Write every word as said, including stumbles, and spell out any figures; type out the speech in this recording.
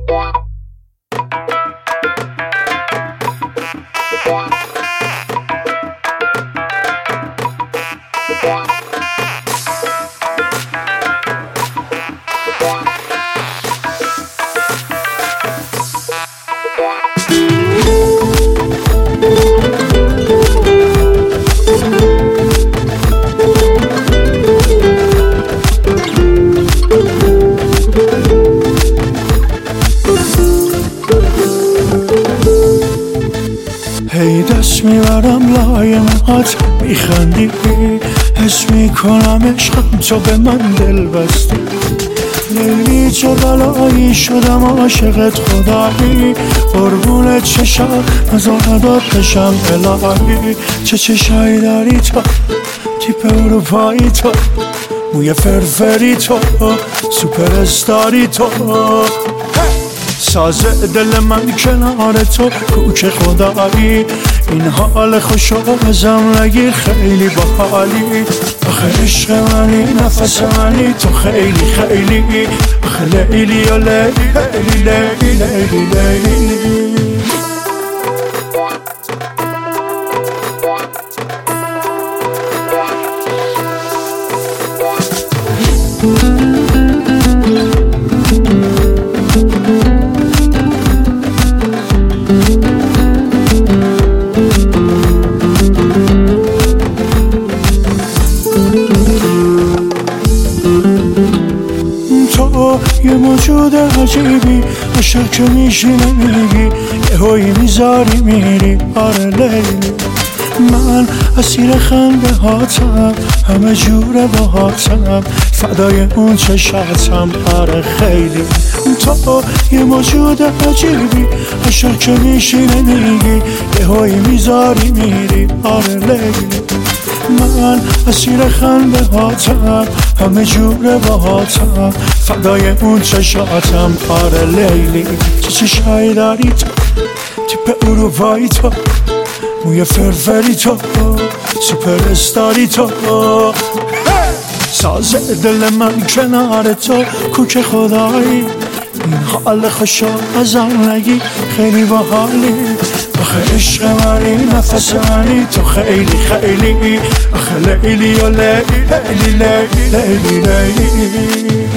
هی دست میبرم لای موهات میخندی، حس میکنم عشقم تو به من دل بستی. لیلی چه بلایی شدم عاشقت خدایی، قربونت چشم نزارداد بشم الهی. چه چشایی داری تو، تیپ اروپایی تو، موی فرفری تو، سوپر استاری تو، ساز دل من کنار تو کوچه خدایی. این حال خوشو ازم نگیر خیلی باحالی. آخه عشق منی نفس منی تو خیلی خیلی، آخه لیلی و لیلی لیلی لیلی لیلی. تو یه موجود عجیبی، عشق که میشینه میگی یه هایی میذاری میری. آره لیلی من اسیر خنده هاتم، همه جوره با هاتم، فدای اون چشاتم. آره خیلی تو یه موجود عجیبی، عشق که میشینه میگی یه هایی میذاری میری. آره لیلی من اسیر خنده هاتم، همه جوره با هاتم، فدای اون چشاتم. آره لیلی چه چشایی داری تو، تیپ اروپایی تو، موی فرفری تو، سوپر استاری تو، ساز دل من کنار تو کوچه خدایی. این حال خوشو ازم نگی خیلی باحالی. آخه عشق منی نفس منی تو خیلی خیلی، آخه لیلی و لیلی لیلی لیلی لیلی.